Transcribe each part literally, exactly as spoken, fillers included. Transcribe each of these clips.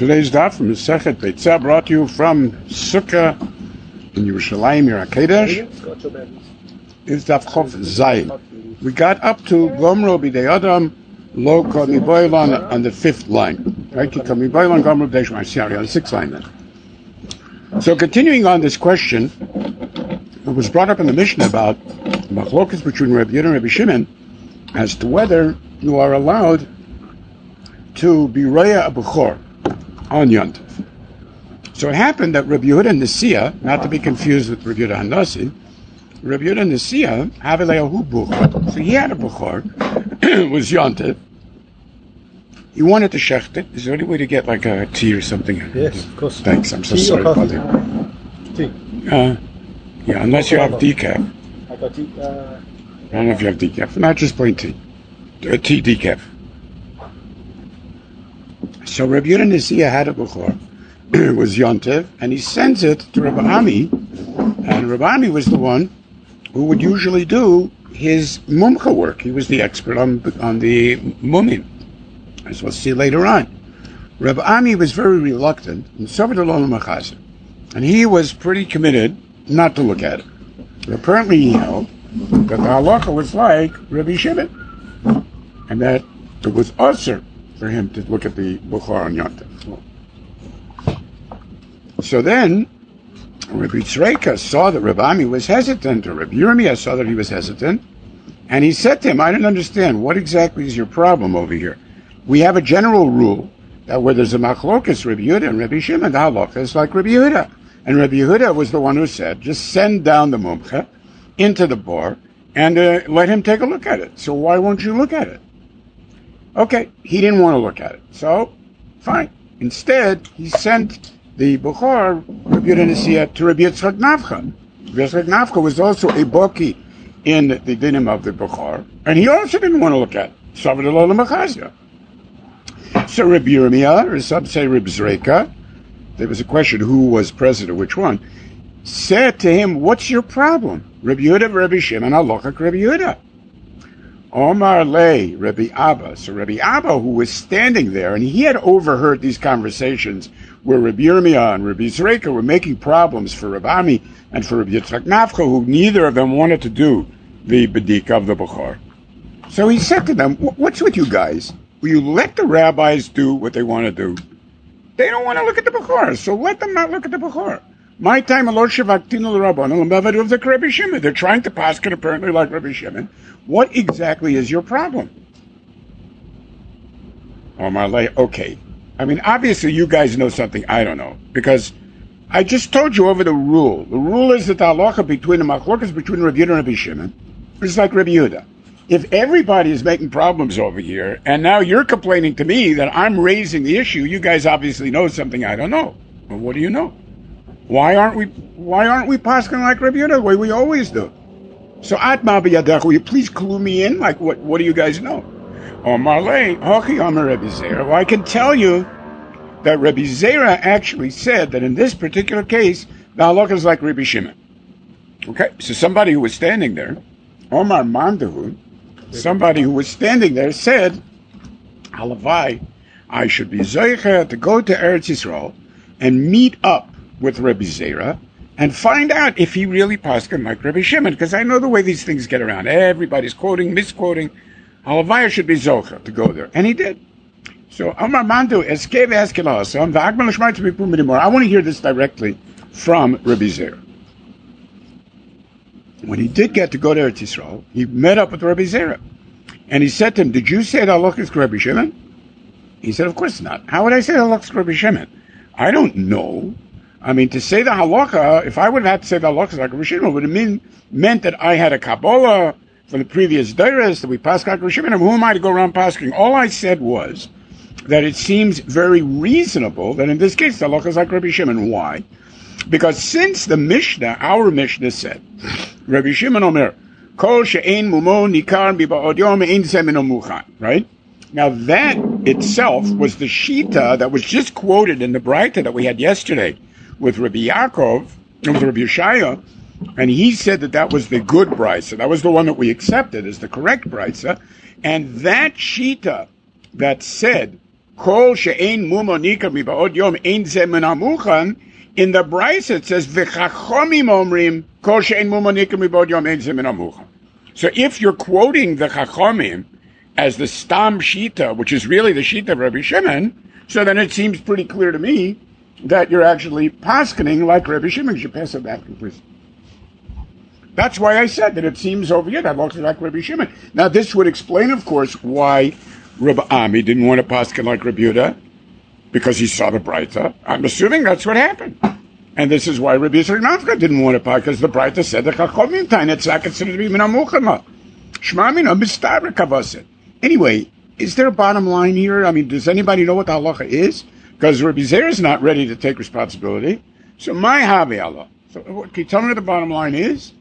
Today's daf from Masechet Beitzah, brought to you from Sukkah in Yerushalayim, Yer HaKodesh, is daf Chof Zayin. We got up to Gomro B'dei Adam Lo Kol Miboilon on the fifth line. Right? Kol Miboilon Gomro B'dei Shmar Siyari on the sixth line then. So continuing on this question, it was brought up in the Mishnah about machlokas between Rabbi Yehuda and Rabbi Shimon as to whether you are allowed to be Raya a Bechor on Yontif. So it happened that Rabbi Yehuda Nesiya, not to be confused with Rabbi Yehuda Hanasi, Rabbi Yehuda Nesiya, Haveleahu Buchor. So he had a Bechor, was Yontif. He wanted to shecht it. Is there any way to get like a tea or something? Yes, of course. Thanks, I'm so tea sorry about that. Tea. Uh, yeah, unless you have decaf. I got tea. Uh... I don't know if you have decaf. Not just plain tea. Uh, tea decaf. So Rabbi Yehuda Nesiya had a Bechor. It was Yontiv, and he sends it to Rabbi Ami, and Rabbi Ami was the one who would usually do his mumcha work. He was the expert on on the mumim, as we'll see later on. Rabbi Ami was very reluctant, and he was pretty committed not to look at it. But apparently he held that the halacha was like Rabbi Shimon, and that it was usher for him to look at the Bechor on Yontif. So then, Rabbi Tzreika saw that Rabbi Ami was hesitant, or Rabbi Yirmiyah saw that he was hesitant, and he said to him, I don't understand, what exactly is your problem over here? We have a general rule that where there's a machlokas, Rabbi Yehuda and Rabbi Shimon, the halacha is like Rabbi Yehuda. And Rabbi Yehuda was the one who said, just send down the mumcha into the bor and uh, let him take a look at it. So why won't you look at it? Okay, he didn't want to look at it. So, fine. Instead, he sent the Bechor, Rabbi Yehuda Nesiya, to Rabbi Yitzchak Nafcha. Rabbi Yitzchak Nafcha was also a boki in the dinim of the Bechor, and he also didn't want to look at it. So Rabbi Yirmiyah, or some say Rabbi Zreika, there was a question who was president, which one, said to him, what's your problem? Rabbi Yehuda, Rabbi Shimon, halacha Rabbi Yehuda. Omar lay Rabbi Abba. So Rabbi Abba, who was standing there, and he had overheard these conversations where Rabbi Yirmiyah and Rabbi Zreika were making problems for Rabbi Ami and for Rabbi Yitzchak Nafcha, who neither of them wanted to do the bedika of the Bechor. So he said to them, what's with you guys? Will you let the rabbis do what they want to do? They don't want to look at the Bechor, so let them not look at the Bechor. My time, they're trying to pass it apparently like Rabbi Shimon. What exactly is your problem? Okay. I mean, obviously you guys know something I don't know, because I just told you over the rule. The rule is that the halacha between the machlokas between Rabbi Yehuda and Rabbi Shimon is like Rabbi Yehuda. If everybody is making problems over here, and now you're complaining to me that I'm raising the issue, you guys obviously know something I don't know. Well, what do you know? Why aren't we? Why aren't we pasking like Rabbi Yehuda the way we always do? So, Atma b'yadach, will you please clue me in? Like, what? What do you guys know? Oh, Marley, Hochi Amar Rabbi Zera. Well, I can tell you that Rabbi Zera actually said that in this particular case, the halacha is like Rabbi Shimon. Okay, so somebody who was standing there, Omar Mandahu, somebody who was standing there said, Halavai, I should be zoicha to go to Eretz Yisrael and meet up with Rabbi Zera and find out if he really paskin like Rabbi Shimon, because I know the way these things get around. Everybody's quoting, misquoting. Halavai should be zoicha to go there, and he did. So Amar Mandu eskev eskelasam v'agmal l'shmar to be pumidimor. I want to hear this directly from Rabbi Zera. When he did get to go to Eretz Yisrael, he met up with Rabbi Zera, and he said to him, "Did you say the halacha is Rabbi Shimon?" He said, "Of course not. How would I say the halacha is Rabbi Shimon? I don't know. I mean, to say the halacha, if I would have had to say the halacha is like Rabbi Shimon, would have mean, meant that I had a Kabbalah from the previous dairas that we pass like Rabbi Shimon. And who am I to go around passing? All I said was that it seems very reasonable that in this case the halacha is like Rabbi Shimon. Why? Because since the Mishnah, our Mishnah said, Rabbi Shimon Omer, Kol she'ein mumo nikar biba'od yom ein semino muchan, right? Now that itself was the shita that was just quoted in the Braita that we had yesterday with Rabbi Yaakov, with Rabbi Yeshaya, and he said that that was the good Braisa. That was the one that we accepted as the correct Braisa. And that shita that said, Kol she'ein mumonika miba'od yom ein ze min hamuchan. In the Bryce it says v'chachomim omrim kol she'ein mumonika miba'od yom ein ze min hamuchan. So if you're quoting the chachomim as the stam shita, which is really the shita of Rabbi Shimon, so then it seems pretty clear to me that you're actually paskening like Rabbi Shimon. You should pass it back, please. That's why I said that it seems over here that looks like Rabbi Shimon. Now, this would explain, of course, why Rabbi Ami didn't want to pasken like Rabbi Yehuda, because he saw the Braita. I'm assuming that's what happened. And this is why Rabbi Yisrael Nafka didn't want to pasken, because the Braita said the Chachomim time, it's not considered to be minamuchama. Shma mina mistabra kavaset. Anyway, is there a bottom line here? I mean, does anybody know what the halacha is? Because Rabbi Zer is not ready to take responsibility. So my havi Allah. So what, can you tell me what the bottom line is?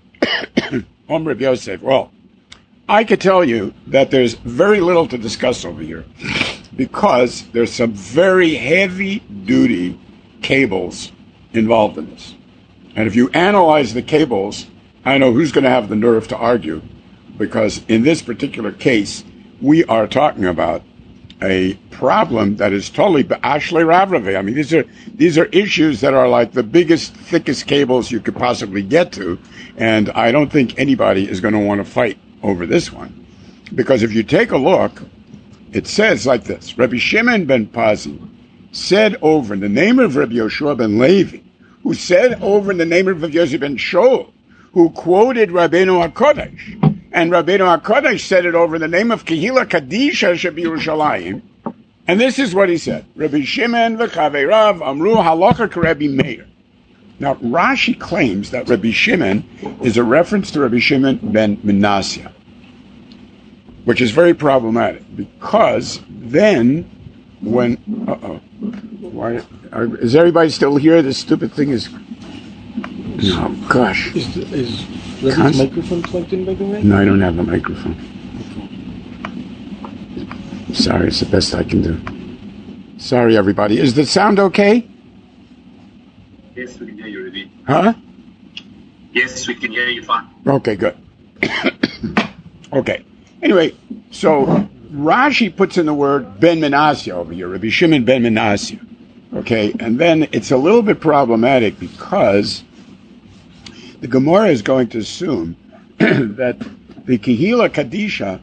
Om Rabbi Yosef. Well, I could tell you that there's very little to discuss over here because there's some very heavy-duty cables involved in this. And if you analyze the cables, I know who's going to have the nerve to argue, because in this particular case, we are talking about a problem that is totally b'ashlei ravrave. I mean, these are these are issues that are like the biggest, thickest cables you could possibly get to, and I don't think anybody is going to want to fight over this one, because if you take a look, it says like this: Rabbi Shimon ben Pazi said over in the name of Rabbi Yoshua ben Levi, who said over in the name of Rabbi Yosef ben Shaul, who quoted Rabbeinu HaKodesh. And Rabbeinu HaKodesh said it over the name of Kehila Kadisha Shebi Yerushalayim. And this is what he said. Rabbi Shimon v'chaveirav amru halacha k'Rabbi Meir. Now, Rashi claims that Rabbi Shimon is a reference to Rabbi Shimon ben Menasya, which is very problematic, because then when... Uh-oh. Why, are, is everybody still here? This stupid thing is... Oh, gosh. Is, is Rabbi's microphone plugged in, by the way? No, I don't have a microphone. Sorry, it's the best I can do. Sorry, everybody. Is the sound okay? Yes, we can hear you, Rabbi. Huh? Yes, we can hear you fine. Okay, good. Okay. Anyway, so Rashi puts in the word Ben Menasya over here, Rabbi Shimon ben Menasya. Okay, and then it's a little bit problematic because the Gemara is going to assume that the Kehila Kadisha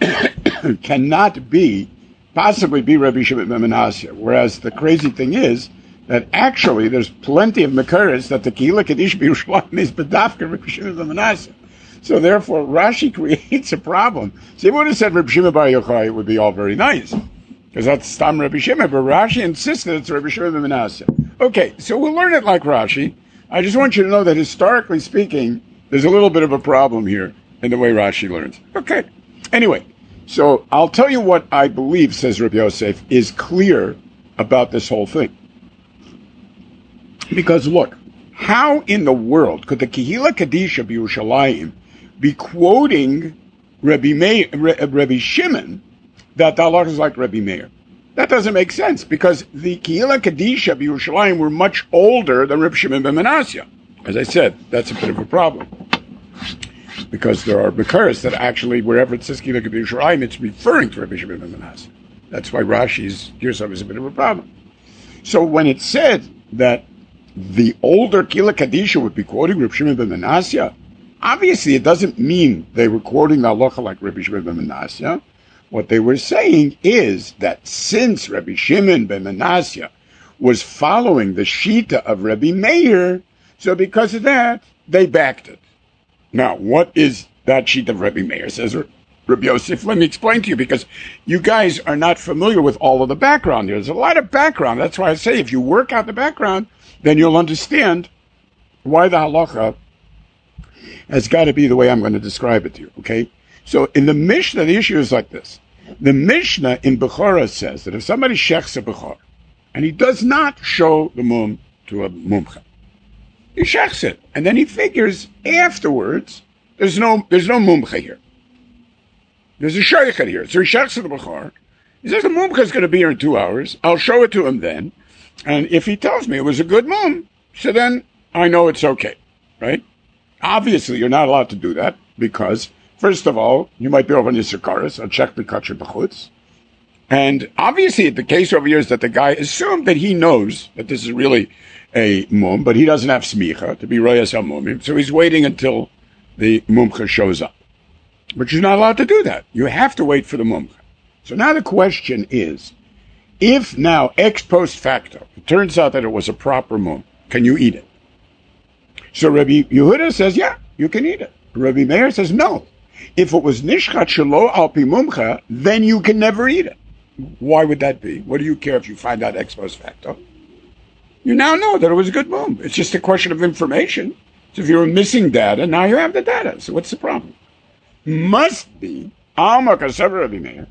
cannot be, possibly be Rabbi Shimon ben Menasya, whereas the crazy thing is that actually there's plenty of Makaras that the Kehila Kadisha B'Yerushalayim is B'dafka Rabbi Shimon ben Menasya. So therefore Rashi creates a problem. So he would have said Rabbi Shimon bar Yochai, it would be all very nice, because that's Stam Rabbi Shimon, but Rashi insisted it's Rabbi Shimon ben Menasya. Okay, so we'll learn it like Rashi. I just want you to know that historically speaking, there's a little bit of a problem here in the way Rashi learns. Okay. Anyway, so I'll tell you what I believe, says Rabbi Yosef, is clear about this whole thing. Because look, how in the world could the Kehila Kadisha B'Yerushalayim be quoting Rabbi, Meir, Rabbi Shimon that the halacha is like Rabbi Meir? That doesn't make sense, because the Kehila Kadisha B'Yerushalayim were much older than Rabbi Shimon ben Menasya. As I said, that's a bit of a problem, because there are Makaras that actually, wherever it says Kehila Kadisha B'Yerushalayim, it's referring to Rabbi Shimon ben Menasya. That's why Rashi's Girsov is a bit of a problem. So when it said that the older Kehila Kadisha would be quoting Rabbi Shimon ben Menasya, obviously it doesn't mean they were quoting the halacha like Rabbi Shimon ben Menasya. What they were saying is that since Rabbi Shimon ben Menasya was following the Shita of Rabbi Meir, so because of that, they backed it. Now, what is that Shita of Rabbi Meir? Says Rabbi Yosef. Let me explain to you, because you guys are not familiar with all of the background here. There's a lot of background. That's why I say if you work out the background, then you'll understand why the halacha has got to be the way I'm going to describe it to you, okay? So in the Mishnah, the issue is like this. The Mishnah in Bechorah says that if somebody shechs a Bechorah, and he does not show the mum to a mumcha, he shechs it, and then he figures afterwards, there's no there's no mumcha here. There's a sheikhet here. So he shechs the Bechorah. He says the mumcha is going to be here in two hours. I'll show it to him then. And if he tells me it was a good mum, so then I know it's okay, right? Obviously, you're not allowed to do that, because first of all, you might be over on your sikaris, I'll check the kachar b'chutz. And obviously, the case over here is that the guy assumed that he knows that this is really a mum, but he doesn't have smicha to be royas al mumim, so he's waiting until the mumcha shows up. But you're not allowed to do that. You have to wait for the mumcha. So now the question is, if now ex post facto, it turns out that it was a proper mum, can you eat it? So Rabbi Yehuda says, yeah, you can eat it. Rabbi Meir says, no. If it was nishchat shelo al pi mumcha, then you can never eat it. Why would that be? What do you care if you find out ex post facto? You now know that it was a good mum. It's just a question of information. So if you were missing data, now you have the data. So what's the problem? Must be, Alma Kasav Rabbi Meir,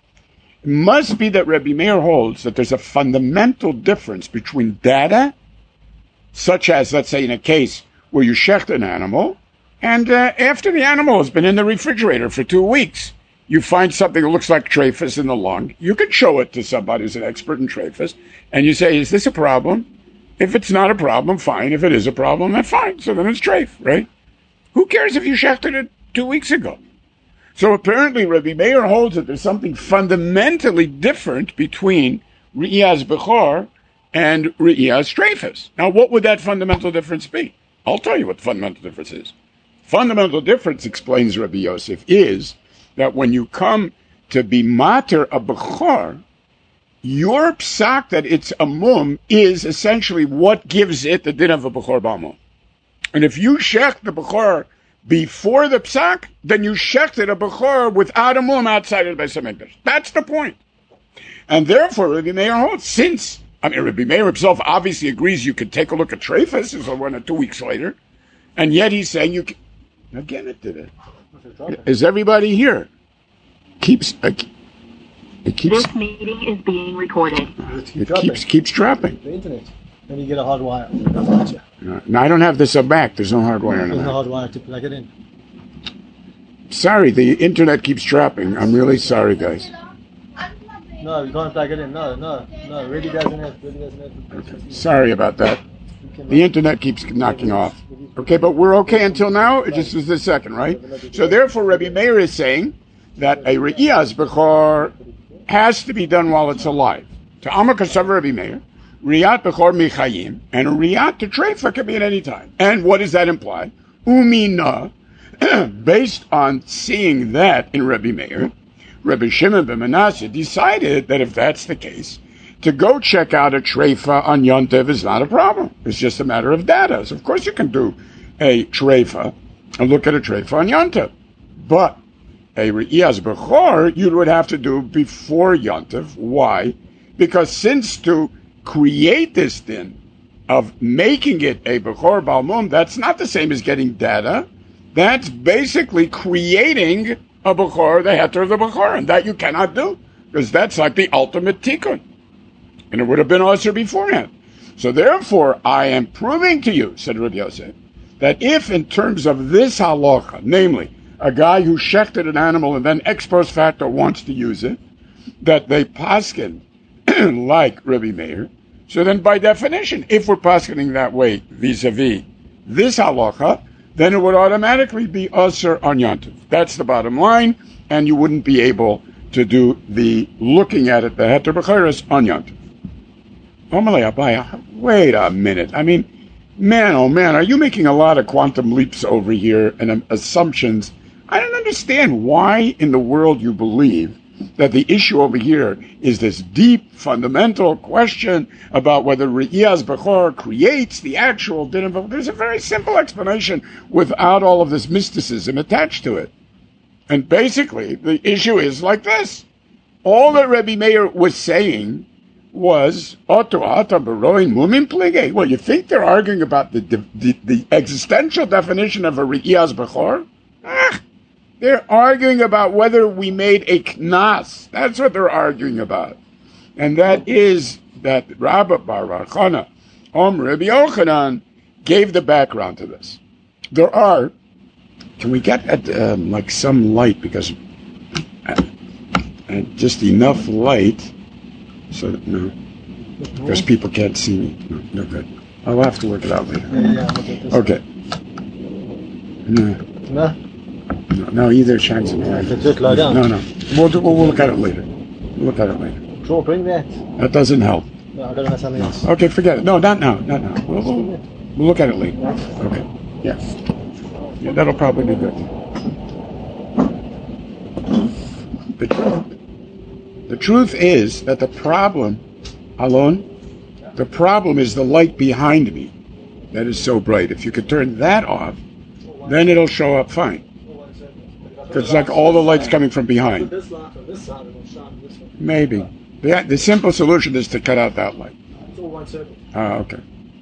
must be that Rabbi Meir holds that there's a fundamental difference between data, such as, let's say, in a case where you shecht an animal, and uh, after the animal has been in the refrigerator for two weeks, you find something that looks like trephus in the lung. You can show it to somebody who's an expert in trephus, and you say, is this a problem? If it's not a problem, fine. If it is a problem, then fine. So then it's treif, right? Who cares if you shechted it two weeks ago? So apparently Rabbi Meir holds that there's something fundamentally different between Re'iyaz Bechor and Re'iyaz Treifus. Now, what would that fundamental difference be? I'll tell you what the fundamental difference is. Fundamental difference, explains Rabbi Yosef, is that when you come to be mater a Bechor, your psak that it's a mum is essentially what gives it the din of a Bechor B'amum. And if you shech the Bechor before the psak, then you shechted a Bechor without a mum outside of the Beis HaMikdash. That's the point. And therefore, Rabbi Meir holds, since, I mean, Rabbi Meir himself obviously agrees you could take a look at Treifus, is one or two weeks later, and yet he's saying you can, again it did it. Is everybody here? Keeps, uh, it keeps, this meeting is being recorded. It keeps, keeps dropping. The internet. Then you get a hard wire. No, no, I don't have this up back. There's no hard wire in There's it. no hard wire to plug it in. Sorry, the internet keeps dropping. I'm really sorry, guys. No, you can't plug it in. No, no, no. Really doesn't have. Really doesn't have. Okay. Sorry about that. The internet keeps knocking off. Okay, but we're okay until now? It just was this second, right? So therefore, Rabbi Meir is saying that a Re'iyaz Bechor has to be done while it's alive. To Amar Kasav Rabbi Meir, Riyat Bechor Michayim, and a Riyat to Treifa can be at any time. And what does that imply? Umina, based on seeing that in Rabbi Meir, Rabbi Shimon ben Manasseh decided that if that's the case, to go check out a Treifa on Yom Tov is not a problem. It's just a matter of data. So of course you can do a Treifa and look at a Treifa on Yom Tov. But a Re'iyaz Bechor, you would have to do before Yom Tov. Why? Because since to create this din of making it a Bechor Balmum, that's not the same as getting data. That's basically creating a Bechor, the heter of the Bechor, and that you cannot do, because that's like the ultimate tikkun. And it would have been also beforehand. So therefore, I am proving to you, said Rabbi Yosef, that if in terms of this halacha, namely, a guy who shechted an animal and then ex post facto wants to use it, that they paskin like Rabbi Meir, so then by definition, if we're paskening that way vis-a-vis this halacha, then it would automatically be usher on Yom Tov. That's the bottom line, and you wouldn't be able to do the looking at it, the heter b'chayres, on Yom Tov. Omalei Abaya, wait a minute. I mean, man, oh man, are you making a lot of quantum leaps over here and um, assumptions? I don't understand why in the world you believe that the issue over here is this deep, fundamental question about whether Re'iyaz Bechor creates the actual din of. There's a very simple explanation without all of this mysticism attached to it. And basically, the issue is like this. All that Rabbi Meir was saying was, Oto ata beroin mumin plige. Well, you think they're arguing about the, the, the existential definition of a Re'iyaz Bechor? Ah! They're arguing about whether we made a knas. That's what they're arguing about. And that is that Rabbi Bar Chana, Om Rabbi Yochanan, gave the background to this. There are, can we get at, um, like some light, because uh, uh, just enough light, so that, no, because people can't see me. No, no good. I'll have to work it out later. Okay. No. No? No, no, either shines in the light. Just lie down. No, no. We'll, do, we'll look at it later. Look at it later. Sure, bring that. That doesn't help. No, I gotta know something else. Okay, forget it. No, not now. Not now. We'll, we'll, we'll look at it later. Okay. Yeah. Yeah, that'll probably be good. The truth, the truth is that the problem, Alon, the problem is the light behind me that is so bright. If you could turn that off, then it'll show up fine. Because it's like all the light's coming from behind. This light on this side and shine this one. Maybe. The, the simple solution is to cut out that light. It's all one circle. Ah, okay.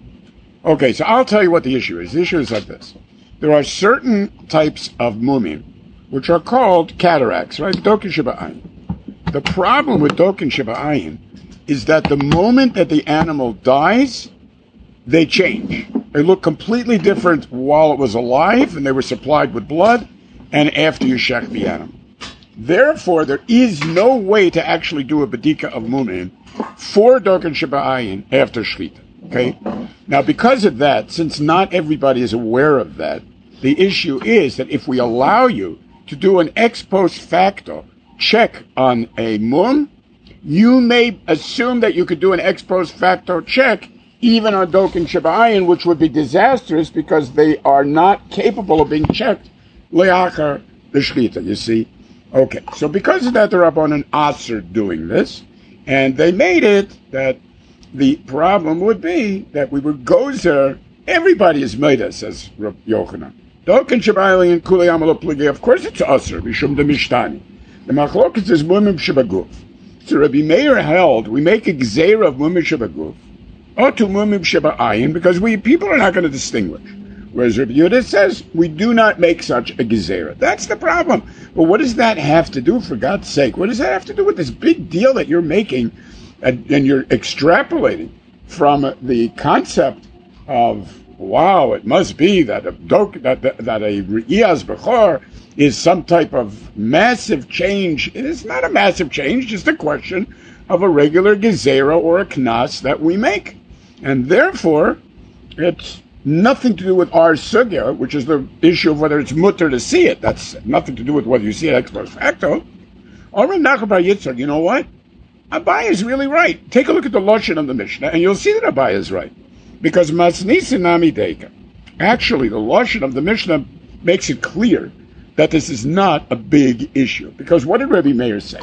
Okay, so I'll tell you what the issue is. The issue is like this. There are certain types of mumim which are called cataracts, right? Dokin Shiba'ayin. The problem with Dokin Shiba'ayin is that the moment that the animal dies, they change. They look completely different while it was alive and they were supplied with blood and after you shech the animal. Therefore, there is no way to actually do a bedika of mumim for Dokin Shiba'ayin after Shechita. Okay? Now, because of that, since not everybody is aware of that, the issue is that if we allow you to do an ex post facto check on a mum, you may assume that you could do an ex post facto check even on Dokin Shiba'ayin, which would be disastrous because they are not capable of being checked le'achar the Shechita, you see? Okay, so because of that, the Rabbanan Aser doing this, and they made it that the problem would be that we would gozer, everybody is Meida, says Rabbi Yochanan. Dokin Shiba'ayin and Kulei Amalo Pligi, of course it's Aser, Mishum de Mishtani. The Machlokas is Mumim Shibaguf. So Rabbi Meir held, we make a Gzeira of Mumim Shibaguf, or to Mumim Shiba'ayin, because we people are not going to distinguish. Whereas Rabbi Yehuda says, we do not make such a Gezerah. That's the problem. But what does that have to do, for God's sake? What does that have to do with this big deal that you're making and, and you're extrapolating from the concept of, wow, it must be that a, dok, that, that, that a Re'iyaz Bechor is some type of massive change. It is not a massive change, just a question of a regular Gezerah or a Knas that we make. And therefore, it's nothing to do with our sugya, which is the issue of whether it's mutter to see it. That's nothing to do with whether you see it ex post facto. Or Nachman Bar Yitzchak, you know what? Abai is really right. Take a look at the Lashon of the Mishnah, and you'll see that Abai is right. Because Masnisi Nami Deika, actually, the Lashon of the Mishnah makes it clear that this is not a big issue. Because what did Rebbe Meir say?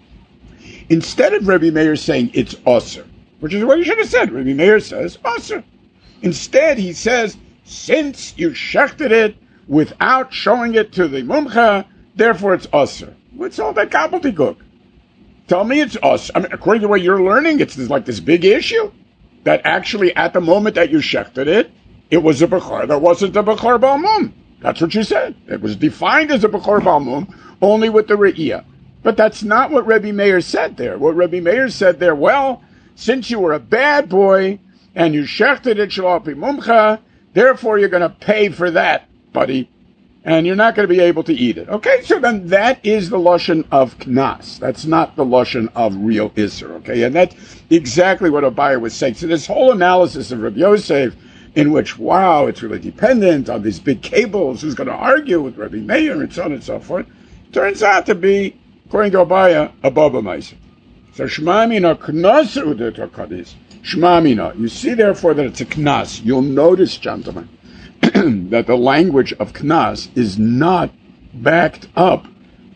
Instead of Rebbe Meir saying it's Osir, which is what he should have said, Rebbe Meir says Osir. Instead, he says, since you shechted it without showing it to the mumcha, therefore it's usr. What's all that gobbledygook? Tell me it's usr. I mean, according to what you're learning, it's like this big issue that actually at the moment that you shechted it, it was a bechor that wasn't a bechor balmum. That's what you said. It was defined as a bechor balmum only with the re'iyah. But that's not what Rebbe Meir said there. What Rebbe Meir said there, well, since you were a bad boy, and you shechted it shalapi mumcha, therefore you're going to pay for that, buddy, and you're not going to be able to eat it. Okay, so then that is the lashon of knas. That's not the lashon of real isser. Okay, and that's exactly what Abaye was saying. So this whole analysis of Rabbi Yosef, in which wow, it's really dependent on these big cables, who's going to argue with Rabbi Meir and so on and so forth, turns out to be, according to Abaye, a baba meiser. So shmamina knas udetokadis. Shmamina. You see, therefore, that it's a knas. You'll notice, gentlemen, that the language of knas is not backed up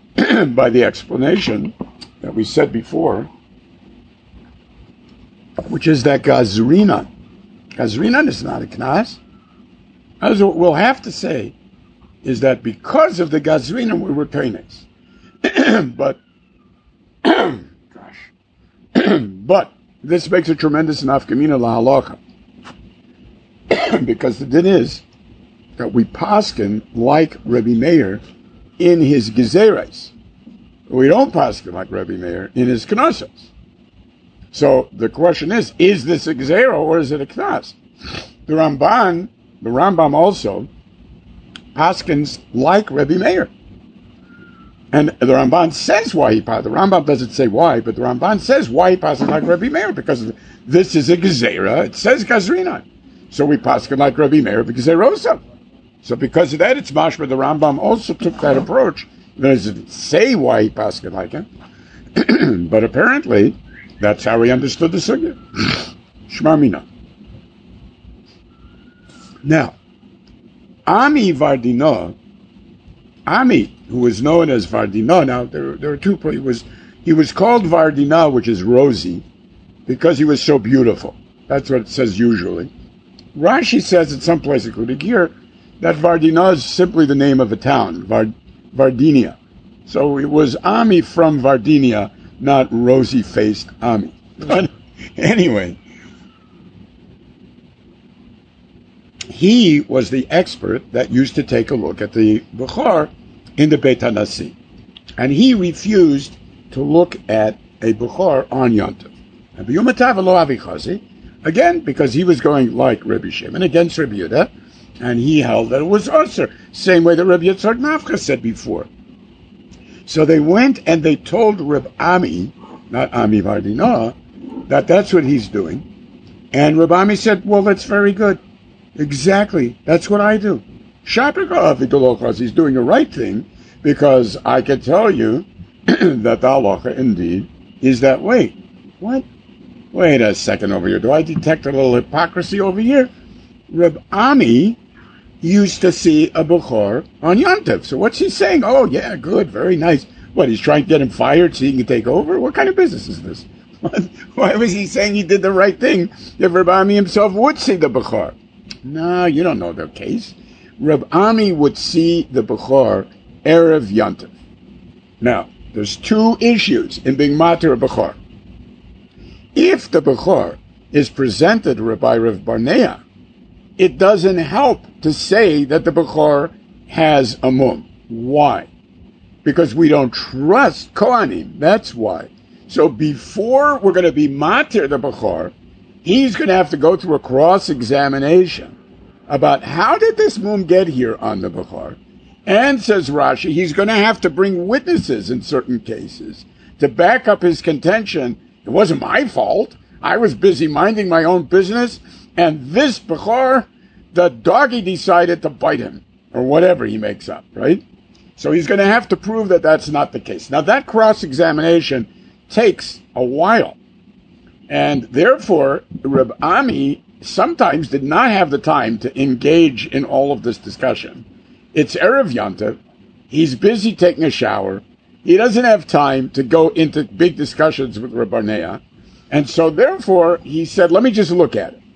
by the explanation that we said before, which is that gazrina. Gazrina is not a knas. As what we'll have to say is that because of the gazrina, we were payniks. But, gosh, but, this makes a tremendous nafkamina lahalacha. Because the din is that we paskin like Rebbe Meir in his gezeres. We don't paskin like Rebbe Meir in his knossos. So the question is, is this a gezerah or is it a knas? The Ramban, the Rambam also paskins like Rebbe Meir. And the Ramban says why he passes. The Rambam doesn't say why, but the Ramban says why he passes like Rebbe Meir, because this is a gezerah. It says gazrina. So we pass like Rebbe Meir because Rosa. So because of that, it's mashma. The Rambam also took that approach. He doesn't say why he passes like him, But apparently, that's how he understood the sugya. Shma mina. Now, Ami Vardina, Ami, who was known as Vardina, now there, there are two, he was, he was called Vardina, which is rosy, because he was so beautiful. That's what it says usually. Rashi says at some place, including here, that Vardina is simply the name of a town, Vard, Vardinia. So it was Ami from Vardinia, not rosy-faced Ami. But anyway, he was the expert that used to take a look at the Bukhar in the Beit HaNasi. And he refused to look at a Bukhar on Yontif. Again, because he was going like Rabbi Shimon against Rabbi Yehuda, and he held that it was usher, same way that Rabbi Yitzhak Nafcha said before. So they went and they told Reb Ami, not Ami Vardina, that that's what he's doing. And Reb Ami said, well, that's very good. Exactly, that's what I do. Shaprika, he's doing the right thing, because I can tell you that the halacha indeed is that way. What? Wait a second over here. Do I detect a little hypocrisy over here? Reb Ami used to see a Bukhar on Yontif. So what's he saying? Oh, yeah, good, very nice. What, he's trying to get him fired so he can take over? What kind of business is this? Why was he saying he did the right thing if Reb Ami himself would see the Bukhar? No, you don't know the case. Reb Ami would see the Bukhar Erev Yontif. Now, there's two issues in being matir a Bukhar. If the Bukhar is presented by Rav Barnea, it doesn't help to say that the Bukhar has a mum. Why? Because we don't trust Kohanim. That's why. So before we're going to be matir the Bukhar, he's going to have to go through a cross-examination about how did this mum get here on the Bukhar. And, says Rashi, he's going to have to bring witnesses in certain cases to back up his contention. It wasn't my fault. I was busy minding my own business, and this Bukhar, the doggy decided to bite him, or whatever he makes up, right? So he's going to have to prove that that's not the case. Now, that cross-examination takes a while, and therefore, Reb Ami sometimes did not have the time to engage in all of this discussion. It's Erev Yontif. He's busy taking a shower. He doesn't have time to go into big discussions with Reb Barnea. And so therefore, he said, let me just look at it.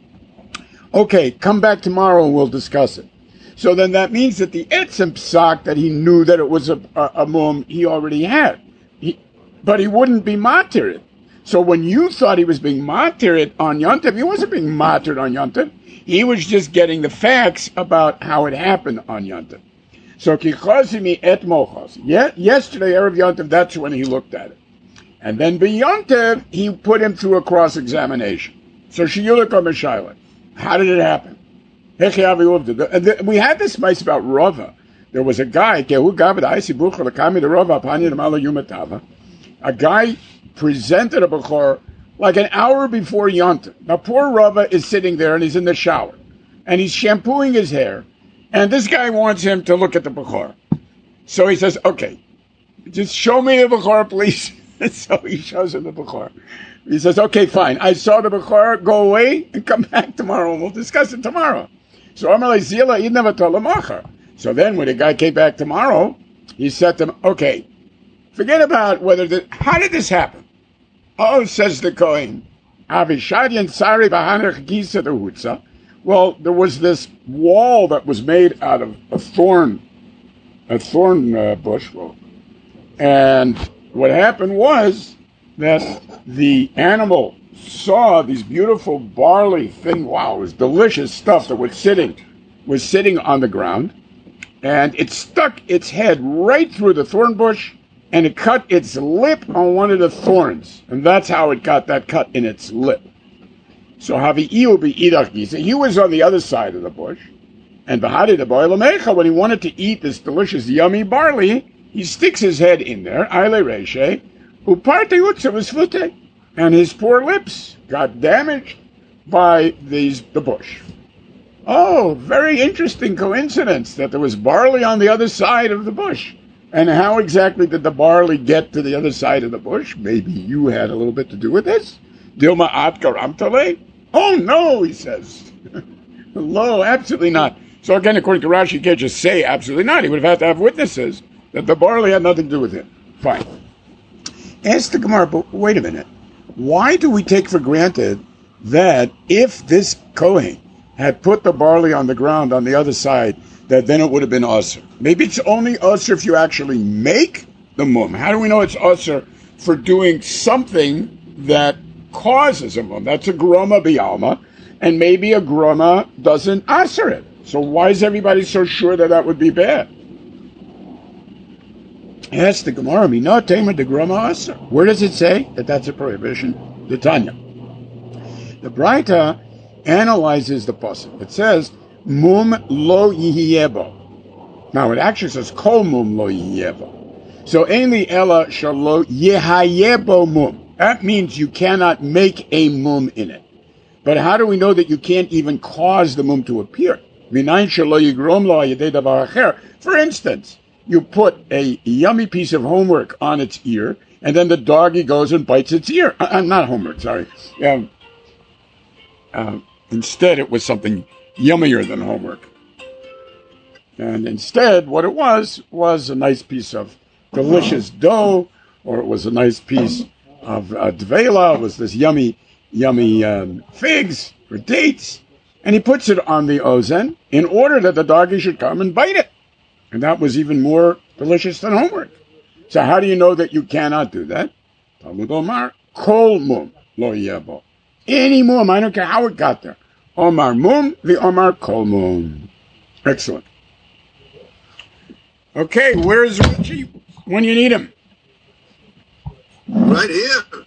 Okay, come back tomorrow and we'll discuss it. So then that means that the etzem psak that he knew that it was a, a, a mum, he already had. He, but he wouldn't be matir it. So when you thought he was being matir it on Yontif, he wasn't being matir on Yontif. He was just getting the facts about how it happened on Yontif. So kichazimi et mochas. Yesterday, Erev Yontif, that's when he looked at it. And then b'Yontif, he put him through a cross-examination. So sheyulik or meshaylik. How did it happen? And we had this mice about Rava. There was a guy, a guy presented a Bukhar like an hour before Yontif. Now poor Rava is sitting there and he's in the shower. And he's shampooing his hair. And this guy wants him to look at the Bukhar. So he says, okay, just show me the Bukhar, please. So he shows him the Bukhar. He says, okay, fine. I saw the Bukhar. Go away and come back tomorrow and we'll discuss it tomorrow. So Amalei Zila, he never told him Achar. So then when the guy came back tomorrow, he said to him, okay, forget about whether the, how did this happen? Oh, says the Kohen, Avishadian Sari Bahanach Gisa the Hutza. Well, there was this wall that was made out of a thorn, a thorn uh, bush. Well, and what happened was that the animal saw these beautiful barley thing. Wow, it was delicious stuff that was sitting, was sitting on the ground, and it stuck its head right through the thorn bush, and it cut its lip on one of the thorns, and that's how it got that cut in its lip. So Havi'iu be'idach gisa, he was on the other side of the bush, and Bahadi the boy Lamecha, when he wanted to eat this delicious, yummy barley, he sticks his head in there, Aile Reshe, Uparte Utsa was fute, and his poor lips got damaged by these the bush. Oh, very interesting coincidence that there was barley on the other side of the bush. And how exactly did the barley get to the other side of the bush? Maybe you had a little bit to do with this. Dilma at garamtale? Oh no, he says. Lo, absolutely not. So again, according to Rashi, you can't just say absolutely not. He would have had to have witnesses that the barley had nothing to do with him. Fine. Ask the Gemara, but wait a minute. Why do we take for granted that if this Kohen had put the barley on the ground on the other side, that then it would have been usher? Maybe it's only usher if you actually make the mum. How do we know it's usher for doing something that causes a mum? That's a groma b'alma, and maybe a groma doesn't usher it. So why is everybody so sure that that would be bad? Ask the Gemara, no tamer de groma usher. Where does it say that that's a prohibition? The Tanya. The Braita analyzes the pasuk. It says, mum lo yihiyebo. Now it actually says, kol mum lo yihiyebo. So, ainli ella shalo yihayebo mum. That means you cannot make a mum in it. But how do we know that you can't even cause the mum to appear? For instance, you put a yummy piece of homework on its ear, and then the doggy goes and bites its ear. Uh, not homework, sorry. Um, uh, instead, it was something yummier than homework. And instead, what it was, was a nice piece of delicious dough, or it was a nice piece of uh, dvela, it was this yummy, yummy um, figs or dates. And he puts it on the ozen in order that the doggy should come and bite it. And that was even more delicious than homework. So how do you know that you cannot do that? Talmud Omar, kol mum lo yebo. Any mum, I don't care how it got there. Omar mum, the Omar kol mum. Excellent. Okay, where's Richie when you need him? Right here.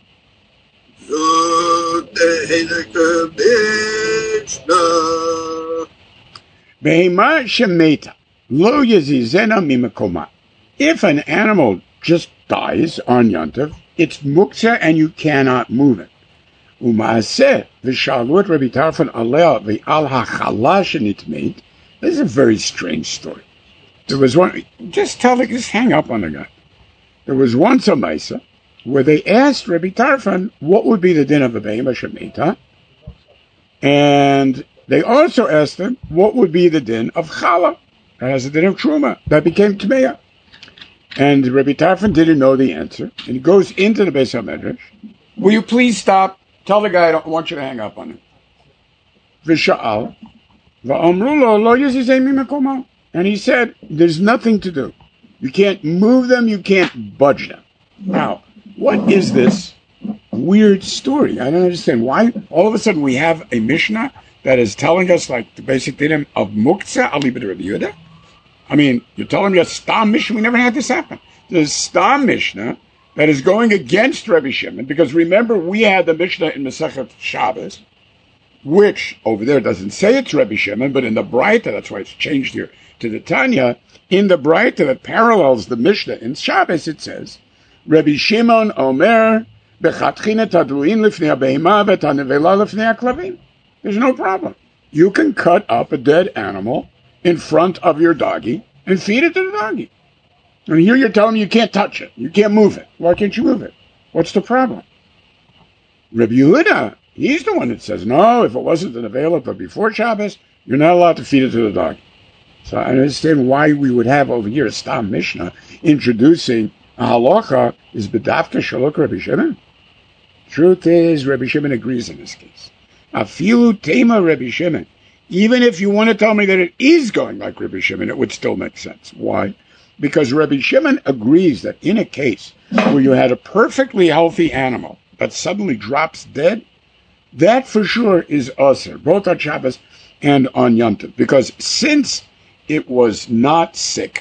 Behema shemeta lo yazizena mimakoma. If an animal just dies on Yontav, it's muktzah and you cannot move it. Umaaseh v'shalut Rabbi Tarfon aleh v'al hachala shenitmeit. This is a very strange story. There was one. Just tell it. Just hang up on the guy. There was once a Maisa where they asked Rabbi Tarfon what would be the din of a behema shemeta, and they also asked him what would be the din of chala, that has the din of truma, that became tmeya. And Rabbi Tarfon didn't know the answer, and he goes into the Beis HaMedrash. Will you please stop? Tell the guy I don't want you to hang up on him. V'sha'al v'amru lo lo yazizei mimakomo. And he said, there's nothing to do. You can't move them, you can't budge them. Now, what is this weird story? I don't understand. Why all of a sudden we have a Mishnah that is telling us like the basic dinim of Muktzah, Ali b'd Rabbi Yehuda? I mean, you're telling me a Stam Mishnah? We never had this happen. There's Stam Mishnah that is going against Rabbi Shimon, because remember, we had the Mishnah in Masechet Shabbos, which over there doesn't say it's Rabbi Shimon, but in the Braita, that's why it's changed here to the Tanya, in the Braita that parallels the Mishnah in Shabbos, it says, Rabbi Shimon Omer, Bechatchina Tadruin Lifnei HaBehema V'Tanevela Lifnei HaKlavim. There's no problem. You can cut up a dead animal in front of your doggy and feed it to the doggy. And here you're telling me you can't touch it. You can't move it. Why can't you move it? What's the problem? Rabbi Yehuda, he's the one that says, no, if it wasn't an available before Shabbos, you're not allowed to feed it to the doggy. So I understand why we would have over here a Stam Mishnah introducing a halacha is bedafka shalok Rabbi Shimon. Truth is, Rabbi Shimon agrees in this case. Afilu tema Rabbi Shimon. Even if you want to tell me that it is going like Rabbi Shimon, it would still make sense. Why? Because Rabbi Shimon agrees that in a case where you had a perfectly healthy animal that suddenly drops dead, that for sure is Aser, both on Shabbos and on Yom Tov. Because since it was not sick,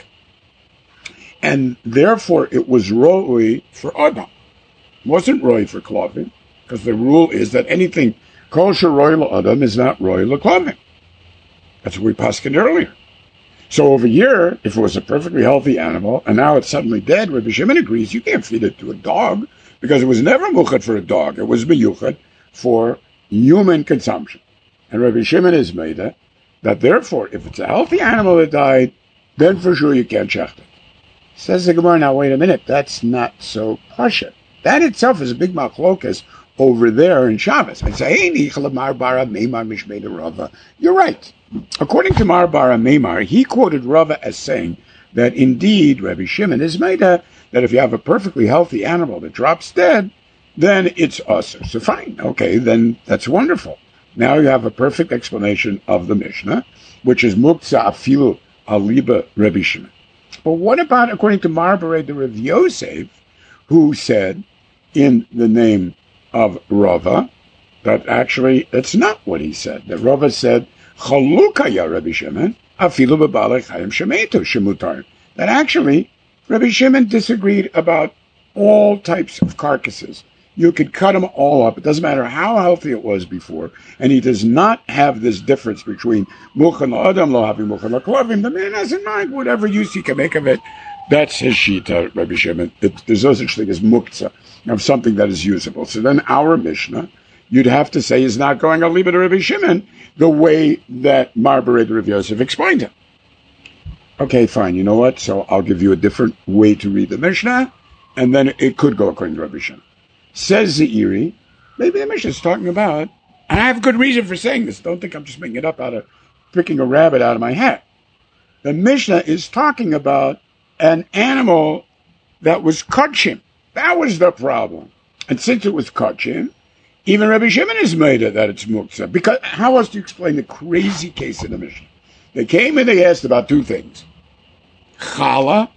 and therefore it was roi for Adam, it wasn't roi for Klavim, because the rule is that anything kosher roi l'Adam is not roi l'Klavim. That's what we paskined earlier. So over here, if it was a perfectly healthy animal, and now it's suddenly dead, Rabbi Shimon agrees you can't feed it to a dog, because it was never muchad for a dog. It was meyuchad for human consumption. And Rabbi Shimon is made that therefore, if it's a healthy animal that died, then for sure you can't shecht it. Says the Gemara, now wait a minute, that's not so pasha. That itself is a big machlokas over there in Shabbos. I say, hey, Mar Bara Meimar Mishmeda Rava. You're right. According to Mar Bara Meimar, he quoted Rava as saying that indeed Rabbi Shimon is made that if you have a perfectly healthy animal that drops dead, then it's usher. So fine, okay, then that's wonderful. Now you have a perfect explanation of the Mishnah, which is Muktzah Afilu Aliba Rabbi Shimon. But what about, according to Mar Bara the Rav Yosef, who said in the name of Rava, that actually it's not what he said. That Rava said, Chaluka ya Rabbi Shimon, afilu b'balei chayim shemetu shemutar. That actually, Rabbi Shimon disagreed about all types of carcasses. You could cut them all up. It doesn't matter how healthy it was before. And he does not have this difference between muchan la'adam lo havi muchan la'klavim. The man has in mind whatever use he can make of it. That's his shita, Rabbi Shimon. It, there's no such thing as muktzah, of something that is usable. So then our Mishnah, you'd have to say, is not going to leave it to Rabbi Shimon the way that Mar Bara the Rav Yosef explained it. Okay, fine. You know what? So I'll give you a different way to read the Mishnah, and then it could go according to Rabbi Shimon. Says Zeiri, maybe the Mishnah is talking about, and I have good reason for saying this. Don't think I'm just making it up out of picking a rabbit out of my hat. The Mishnah is talking about an animal that was kachim. That was the problem. And since it was kachim, even Rabbi Shimon is made it that it's muktzah. Because how else do you explain the crazy case in the Mishnah? They came and they asked about two things. Chala.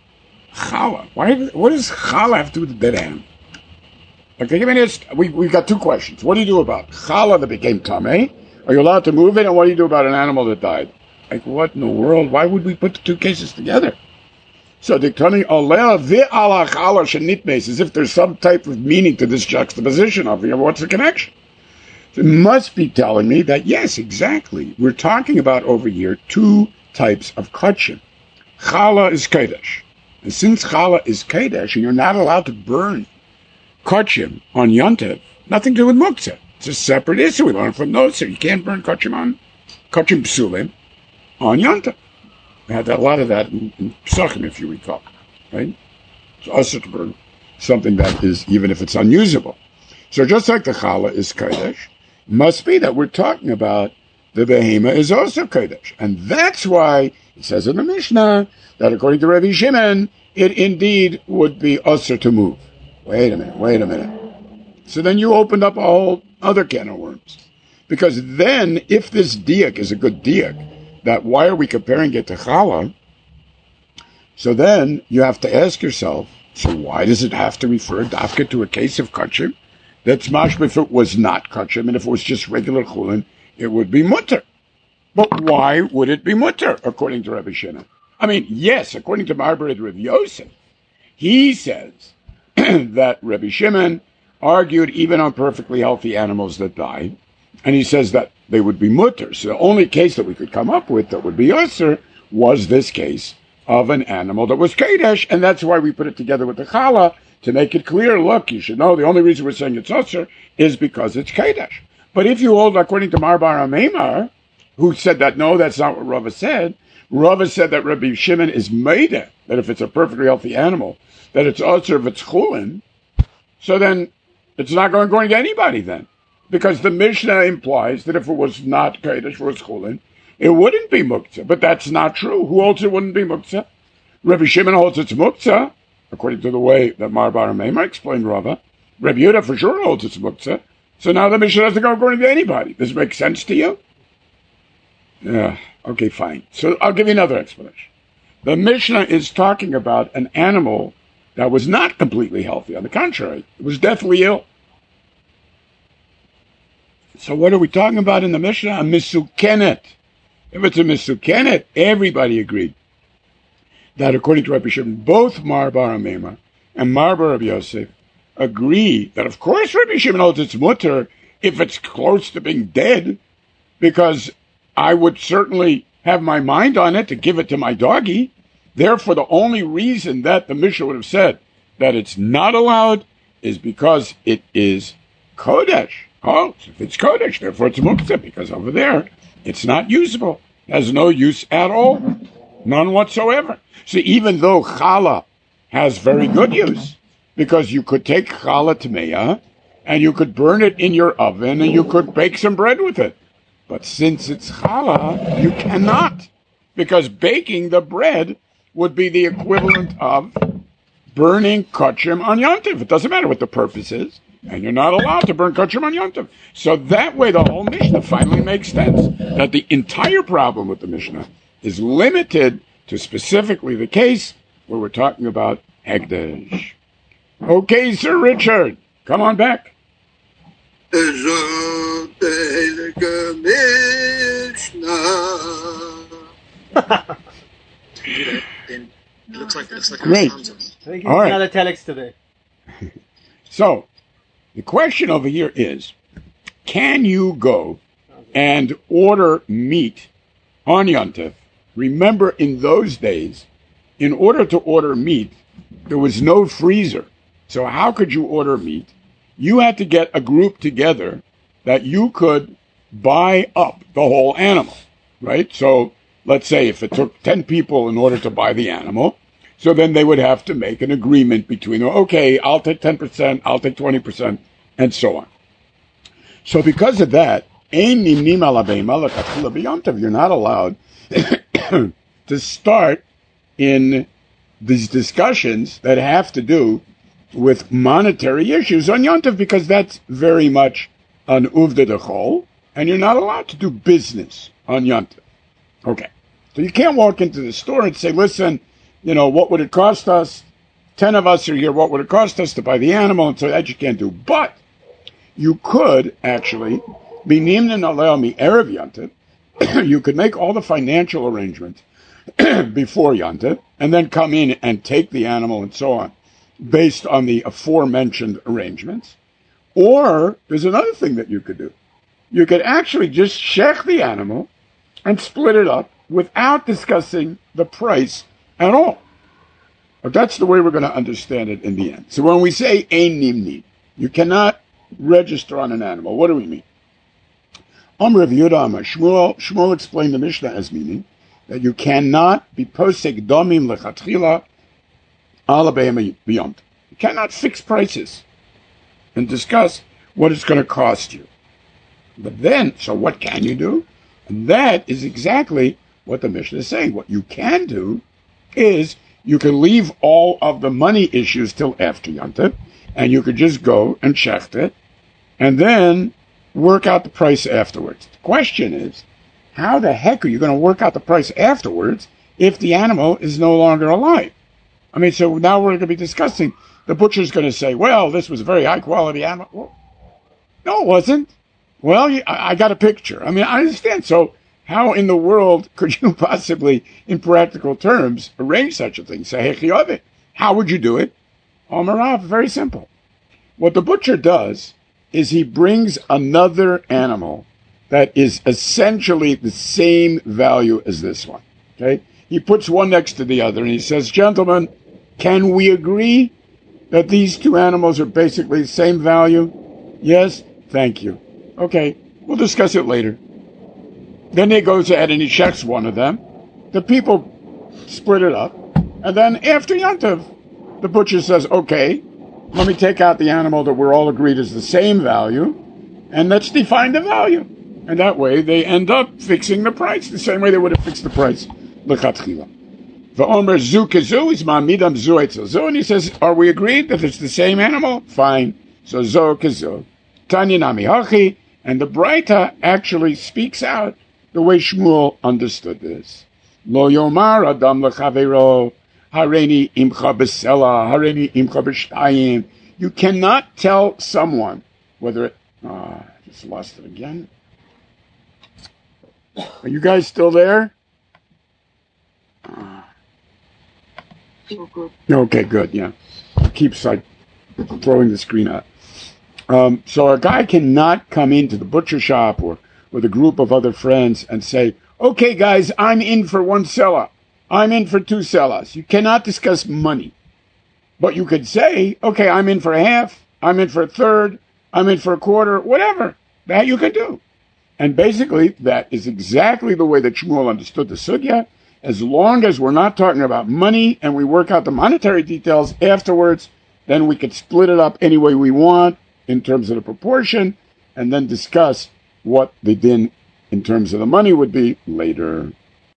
Chala. Why, what does chala have to do with the dead animal? Okay, give me this. We, we've got two questions. What do you do about chala that became tameh? Are you allowed to move it? And what do you do about an animal that died? Like, what in the world? Why would we put the two cases together? So they're turning aleh ve'ala chala shenitmes, as if there's some type of meaning to this juxtaposition of, you know, what's the connection? So it must be telling me that, yes, exactly. We're talking about over here two types of kachim. Chala is kedesh. And since chala is kedesh, and you're not allowed to burn kachim on Yontev, nothing to do with muktzah. It's a separate issue. We learned from those. So you can't burn kachim on kachim psulim on Yontev. We had a lot of that in, in Pesachim, if you recall, right? It's also to burn something that is, even if it's unusable. So just like the chala is kodesh, must be that we're talking about the behema is also kodesh. And that's why it says in the Mishnah that according to Rabbi Shimon, it indeed would be usher to move. Wait a minute, wait a minute. So then you opened up a whole other can of worms. Because then, if this diak is a good diak, that why are we comparing it to chala? So then you have to ask yourself, so why does it have to refer dafka to a case of kachim? That's mashma if it was not kachim, and if it was just regular chulin, it would be mutter. But why would it be mutter, according to Rabbi Shimon? I mean, yes, according to Mar Bara Rav Yosef, he says that Rabbi Shimon argued even on perfectly healthy animals that died, and he says that they would be mutter. So the only case that we could come up with that would be usher was this case of an animal that was kadesh, and that's why we put it together with the chala to make it clear. Look, you should know the only reason we're saying it's usher is because it's kadesh. But if you hold according to Mar Bara Meimar, who said that no, that's not what Rava said. Rava said that Rabbi Shimon is meideh, that if it's a perfectly healthy animal, that it's usher if it's chulin. So then it's not going, going to anybody then. Because the Mishnah implies that if it was not Kodesh, it was Chulin, it wouldn't be Muktzah. But that's not true. Who holds it wouldn't be Muktzah? Rabbi Shimon holds it's Muktzah, according to the way that Mar Bara Meimar explained Rava. Rabbi Yehuda for sure holds it's Muktzah. So now the Mishnah doesn't go according to anybody. Does it make sense to you? Yeah, okay, fine. So I'll give you another explanation. The Mishnah is talking about an animal that was not completely healthy. On the contrary, it was deathly ill. So what are we talking about in the Mishnah? A misukenet. If it's a misukenet, everybody agreed that according to Rabbi Shimon, both Mar Bara Meimar and Mar Bara Rav Yosef agree that of course Rabbi Shimon holds it's mutter if it's close to being dead, because I would certainly have my mind on it to give it to my doggy. Therefore, the only reason that the Mishnah would have said that it's not allowed is because it is kodesh. Oh, if it's kodesh, therefore it's muktzah, because over there it's not usable. It has no use at all. None whatsoever. So even though challah has very good use, because you could take challah tmeya and you could burn it in your oven and you could bake some bread with it. But since it's challah, you cannot, because baking the bread would be the equivalent of burning kachim on Yom Tov. It doesn't matter what the purpose is, and you're not allowed to burn kachim on Yom Tov. So that way the whole Mishnah finally makes sense, that the entire problem with the Mishnah is limited to specifically the case where we're talking about Hekdesh. Okay, Sir Richard, come on back. It looks like, it looks like Great. I think he's All right. not a telex today. So, the question over here is, can you go and order meat on Yom Tov? Remember, in those days, in order to order meat, there was no freezer. So how could you order meat? You had to get a group together that you could buy up the whole animal, right? So let's say if it took ten people in order to buy the animal, so then they would have to make an agreement between them. Okay, I'll take ten percent, I'll take twenty percent, and so on. So because of that, you're not allowed to start in these discussions that have to do with monetary issues on Yom Tov, because that's very much an uvda dechol, and you're not allowed to do business on Yom Tov. Okay, so you can't walk into the store and say, listen, you know, what would it cost us? Ten of us are here, what would it cost us to buy the animal? And so that you can't do. But you could actually be nimnan aleo mi erev Yom Tov. You could make all the financial arrangements before Yom Tov, and then come in and take the animal and so on, based on the aforementioned arrangements. Or there's another thing that you could do. You could actually just shech the animal and split it up without discussing the price at all. But that's the way we're going to understand it in the end. So when we say ein nimni, you cannot register on an animal. What do we mean? Amr of Yehuda Amar Shmuel, Shmuel explained the Mishnah as meaning that you cannot be posek domim lechatchila ala b'yom b'yom. You cannot fix prices and discuss what it's going to cost you. But then, so what can you do? And that is exactly what the Mishnah is saying. What you can do is you can leave all of the money issues till after Yom Tov, and you could just go and shecht it, and then work out the price afterwards. The question is, how the heck are you going to work out the price afterwards if the animal is no longer alive? I mean, so now we're going to be discussing, the butcher's going to say, well, this was a very high quality animal. Well, no, it wasn't. Well, I got a picture. I mean, I understand. So how in the world could you possibly, in practical terms, arrange such a thing? Say, hey, how would you do it? Omarav, very simple. What the butcher does is he brings another animal that is essentially the same value as this one. Okay? He puts one next to the other and he says, gentlemen, can we agree that these two animals are basically the same value? Yes? Thank you. Okay, we'll discuss it later. Then he goes ahead and he checks one of them. The people split it up. And then after Yom Tov, the butcher says, okay, let me take out the animal that we're all agreed is the same value, and let's define the value. And that way they end up fixing the price the same way they would have fixed the price. L'chatchila. V'omer zu kezu is ma'amidam zu etzel zu. And he says, are we agreed that it's the same animal? Fine. So zu kezu. Tanya nami hachi. And the Braita actually speaks out the way Shmuel understood this. Lo yomar adam lechavero hareni imcha besela hareni imcha b'shtayim. You cannot tell someone whether it. Oh, I just lost it again. Are you guys still there? Uh, Feel good. okay, good. Yeah, it keeps like throwing the screen out. Um, so a guy cannot come into the butcher shop or with a group of other friends and say, okay, guys, I'm in for one seller. I'm in for two sellers. You cannot discuss money. But you could say, okay, I'm in for a half. I'm in for a third. I'm in for a quarter. Whatever. That you could do. And basically, that is exactly the way that Shmuel understood the sugya. As long as we're not talking about money and we work out the monetary details afterwards, then we could split it up any way we want in terms of the proportion and then discuss what the din in terms of the money would be later.